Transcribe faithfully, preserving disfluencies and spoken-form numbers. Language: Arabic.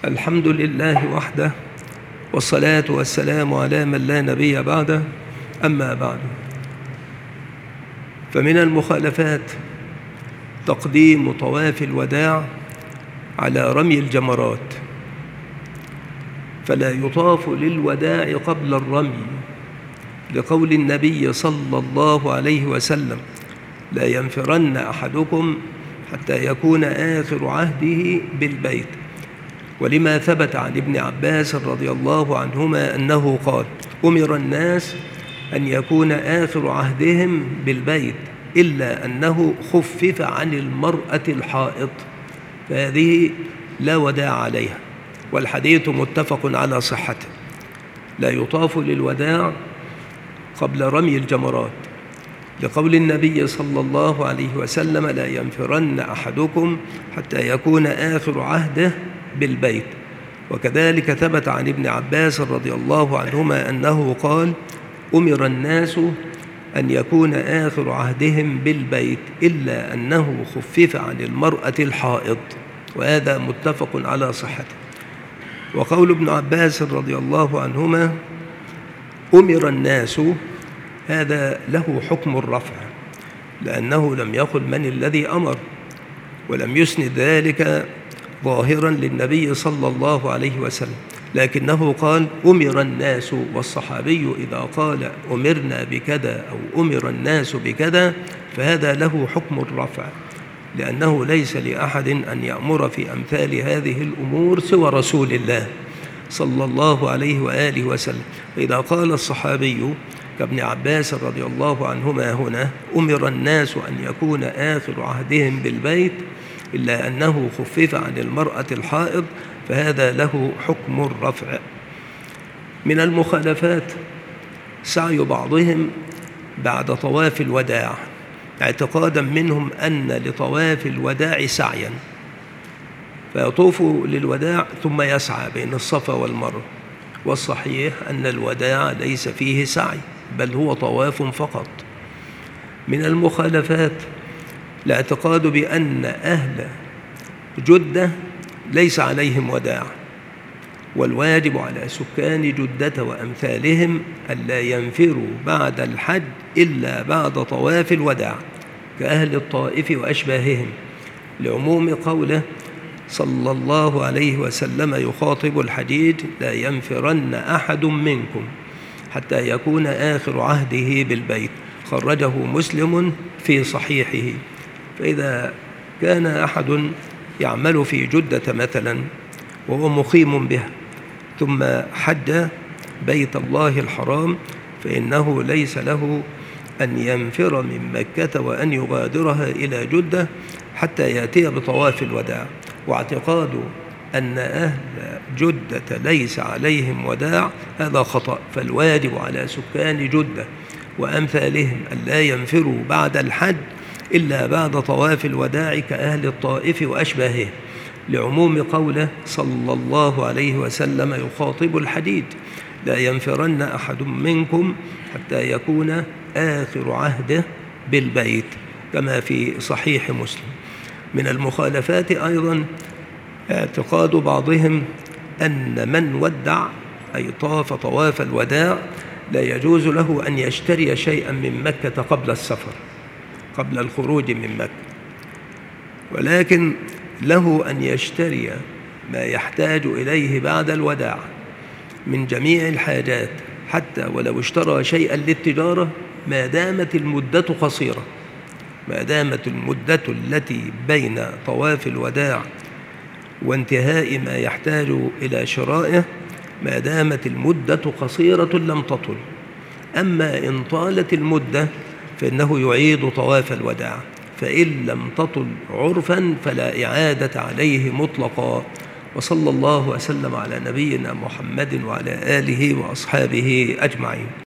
الحمد لله وحده، والصلاة والسلام على من لا نبي بعده. أما بعد، فمن المخالفات تقديم طواف الوداع على رمي الجمرات، فلا يطاف للوداع قبل الرمي، لقول النبي صلى الله عليه وسلم: لا ينفرن أحدكم حتى يكون آخر عهده بالبيت. ولما ثبت عن ابن عباس رضي الله عنهما أنه قال: أمر الناس أن يكون آخر عهدهم بالبيت، إلا أنه خفف عن المرأة الحائض، فهذه لا وداع عليها، والحديث متفق على صحته. لا يطاف للوداع قبل رمي الجمرات، لقول النبي صلى الله عليه وسلم: لا ينفرن أحدكم حتى يكون آخر عهده بالبيت. وكذلك ثبت عن ابن عباس رضي الله عنهما أنه قال: أمر الناس أن يكون آخر عهدهم بالبيت، إلا أنه خفف عن المرأة الحائض، وهذا متفق على صحته. وقول ابن عباس رضي الله عنهما: أمر الناس، هذا له حكم الرفع، لأنه لم يقل من الذي أمر، ولم يسند ذلك ظاهرا للنبي صلى الله عليه وسلم، لكنه قال: أمر الناس. والصحابي إذا قال أمرنا بكذا أو أمر الناس بكذا فهذا له حكم الرفع، لأنه ليس لأحد أن يأمر في أمثال هذه الأمور سوى رسول الله صلى الله عليه وآله وسلم. فإذا قال الصحابي كابن عباس رضي الله عنهما هنا: أمر الناس أن يكون آخر عهدهم بالبيت، إلا أنه خفف عن المرأة الحائض، فهذا له حكم الرفع. من المخالفات سعي بعضهم بعد طواف الوداع، اعتقادا منهم أن لطواف الوداع سعيا، فيطوف للوداع ثم يسعى بين الصفا والمروة. والصحيح أن الوداع ليس فيه سعي، بل هو طواف فقط. من المخالفات الاعتقاد بأن أهل جدة ليس عليهم وداع، والواجب على سكان جدة وأمثالهم ألا ينفروا بعد الحج إلا بعد طواف الوداع، كأهل الطائف وأشباههم، لعموم قوله صلى الله عليه وسلم يخاطب الحجيج: لا ينفرن أحد منكم حتى يكون آخر عهده بالبيت. خرجه مسلم في صحيحه. فإذا كان أحد يعمل في جدة مثلا وهو مقيم بها، ثم حج بيت الله الحرام، فإنه ليس له أن ينفر من مكة وأن يغادرها إلى جدة حتى يأتي بطواف الوداع. واعتقاد أن أهل جدة ليس عليهم وداع هذا خطأ، فالواجب على سكان جدة وأمثالهم أن لا ينفروا بعد الحج إلا بعد طواف الوداع، كأهل الطائف وأشباههم، لعموم قوله صلى الله عليه وسلم يخاطب الحجيج: لا ينفرن أحد منكم حتى يكون آخر عهده بالبيت، كما في صحيح مسلم. من المخالفات أيضا اعتقاد بعضهم أن من ودع أي طاف طواف الوداع لا يجوز له أن يشتري شيئا من مكة قبل السفر، قبل الخروج من مكة، ولكن له أن يشتري ما يحتاج إليه بعد الوداع من جميع الحاجات، حتى ولو اشترى شيئا للتجارة، ما دامت المدة قصيرة، ما دامت المدة التي بين طواف الوداع وانتهاء ما يحتاج إلى شرائه، ما دامت المدة قصيرة لم تطل. أما إن طالت المدة فإنه يعيد طواف الوداع، فإن لم تطل عرفا فلا إعادة عليه مطلقا. وصلى الله وسلم على نبينا محمد وعلى آله وأصحابه أجمعين.